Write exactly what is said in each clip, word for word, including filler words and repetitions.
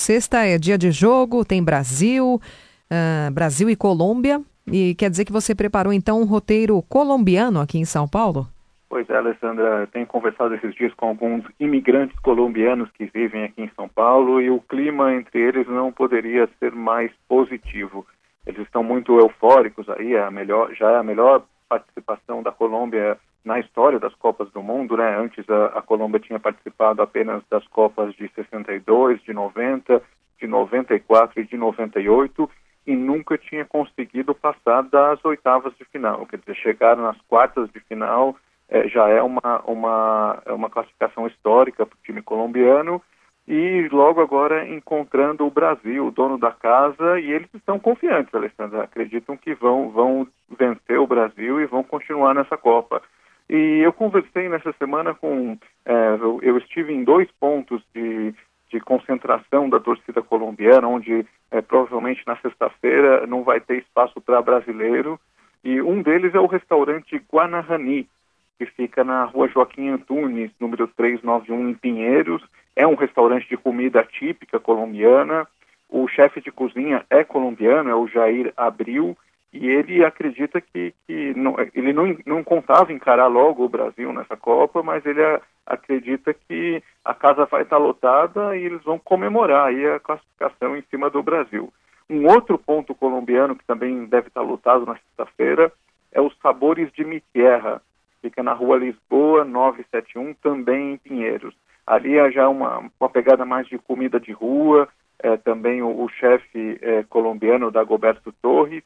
Sexta é dia de jogo, tem Brasil, uh, Brasil e Colômbia. E quer dizer que você preparou então um roteiro colombiano aqui em São Paulo? Pois é, Alessandra, eu tenho conversado esses dias com alguns imigrantes colombianos que vivem aqui em São Paulo e o clima entre eles não poderia ser mais positivo. Eles estão muito eufóricos aí, é a melhor, já é a melhor participação da Colômbia na história das Copas do Mundo, né? Antes a, a Colômbia tinha participado apenas das Copas de sessenta e dois, de noventa, de noventa e quatro e de noventa e oito e nunca tinha conseguido passar das oitavas de final. Quer dizer, chegaram nas quartas de final. É, já é uma, uma, uma classificação histórica para o time colombiano e logo agora encontrando o Brasil, o dono da casa, e eles estão confiantes, Alessandra, acreditam que vão, vão vencer o Brasil e vão continuar nessa Copa. E eu conversei nessa semana com, é, eu, eu estive em dois pontos de, de concentração da torcida colombiana, onde é, provavelmente na sexta-feira não vai ter espaço para brasileiro, e um deles é o restaurante Guanahani, que fica na rua Joaquim Antunes, número trezentos e noventa e um, em Pinheiros. É um restaurante de comida típica colombiana. O chefe de cozinha é colombiano, é o Jair Abril, e ele acredita que, que não, ele não, não contava encarar logo o Brasil nessa Copa, mas ele a, acredita que a casa vai estar lotada e eles vão comemorar aí a classificação em cima do Brasil. Um outro ponto colombiano que também deve estar lotado na sexta-feira é os Sabores de Mi Tierra. Fica na rua Lisboa, novecentos e setenta e um, também em Pinheiros. Ali é já uma, uma pegada mais de comida de rua, é, também o, o chefe é, colombiano, Dagoberto Torres,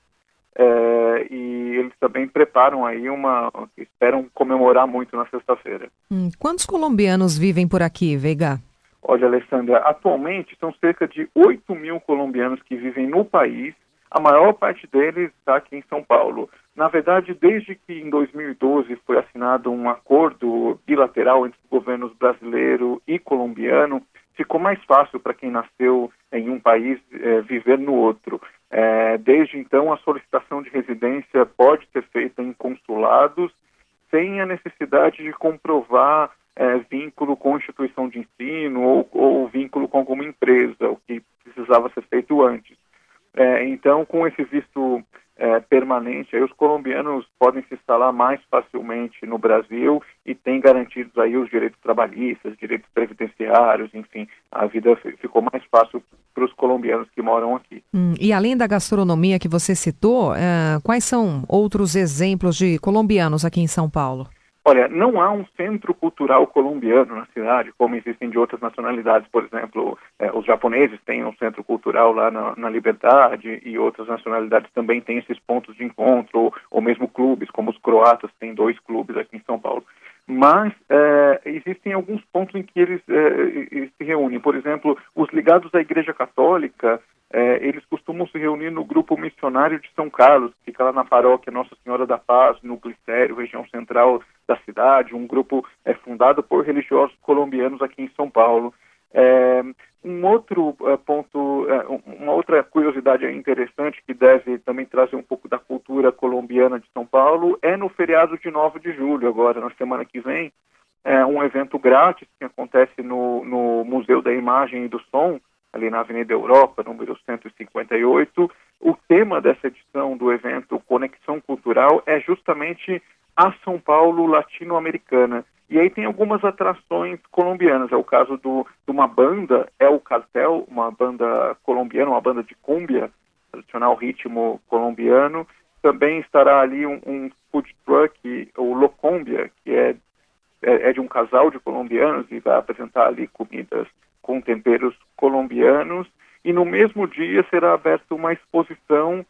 é, e eles também preparam aí uma, esperam comemorar muito na sexta-feira. Hum, quantos colombianos vivem por aqui, Veiga? Olha, Alessandra, atualmente são cerca de oito mil colombianos que vivem no país. A maior parte deles está aqui em São Paulo. Na verdade, desde que em dois mil e doze foi assinado um acordo bilateral entre os governos brasileiro e colombiano, ficou mais fácil para quem nasceu em um país é, viver no outro. É, desde então, a solicitação de residência pode ser feita em consulados, sem a necessidade de comprovar é, vínculo com instituição de ensino ou, ou vínculo com alguma empresa, o que precisava ser feito antes. É, então, com esse visto é, permanente, aí os colombianos podem se instalar mais facilmente no Brasil e têm garantidos aí os direitos trabalhistas, direitos previdenciários, enfim, a vida ficou mais fácil para os colombianos que moram aqui. Hum, e além da gastronomia que você citou, uh, quais são outros exemplos de colombianos aqui em São Paulo? Olha, não há um centro cultural colombiano na cidade, como existem de outras nacionalidades. Por exemplo, eh, os japoneses têm um centro cultural lá na, na Liberdade e outras nacionalidades também têm esses pontos de encontro, ou, ou mesmo clubes, como os croatas têm dois clubes aqui em São Paulo. Mas eh, existem alguns pontos em que eles eh, se reúnem. Por exemplo, os ligados à Igreja Católica, eh, eles costumam se reunir no Grupo Missionário de São Carlos, que fica lá na paróquia Nossa Senhora da Paz, no Glicério, região central da cidade, um grupo é, fundado por religiosos colombianos aqui em São Paulo. É, um outro é, ponto, é, uma outra curiosidade interessante que deve também trazer um pouco da cultura colombiana de São Paulo é no feriado de nove de julho, agora na semana que vem, é um evento grátis que acontece no, no Museu da Imagem e do Som, ali na Avenida Europa, número cento e cinquenta e oito. O tema dessa edição do evento Conexão Cultural é justamente a São Paulo latino-americana. E aí tem algumas atrações colombianas. É o caso do, de uma banda, é o Cartel, uma banda colombiana, uma banda de cúmbia, tradicional ritmo colombiano. Também estará ali um, um food truck, o Locombia, que é, é, é de um casal de colombianos e vai apresentar ali comidas com temperos colombianos. E no mesmo dia será aberta uma exposição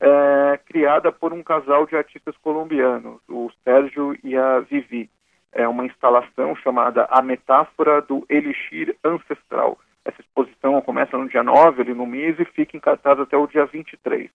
É, criada por um casal de artistas colombianos, o Sérgio e a Vivi. É uma instalação chamada A Metáfora do Elixir Ancestral. Essa exposição começa no dia nove, ali no M I S, e fica em cartaz até o dia vinte e três.